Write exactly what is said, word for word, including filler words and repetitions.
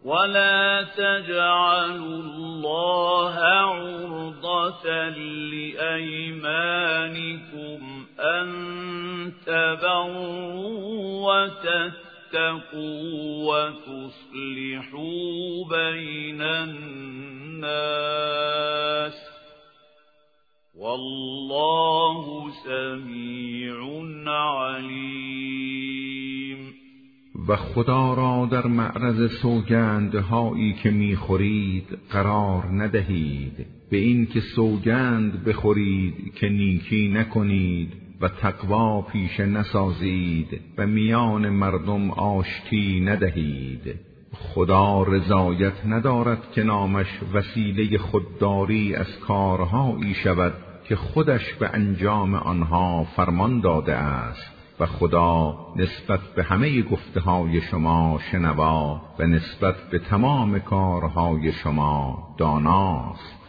ولا تجعلوا الله عرضة لأيمانكم أن تبروا وتتقوا وتصلحوا بين الناس والله سمیع علیم. و خدا را در معرض سوگندهایی که میخورید قرار ندهید، به این که سوگند بخورید که نیکی نکنید و تقوا پیشه نسازید و میان مردم آشتی ندهید. خدا رضایت ندارد که نامش وسیله خودداری از کارهایی شود که خودش به انجام آنها فرمان داده است و خدا نسبت به همه گفته های شما شنوا و نسبت به تمام کارهای شما داناست.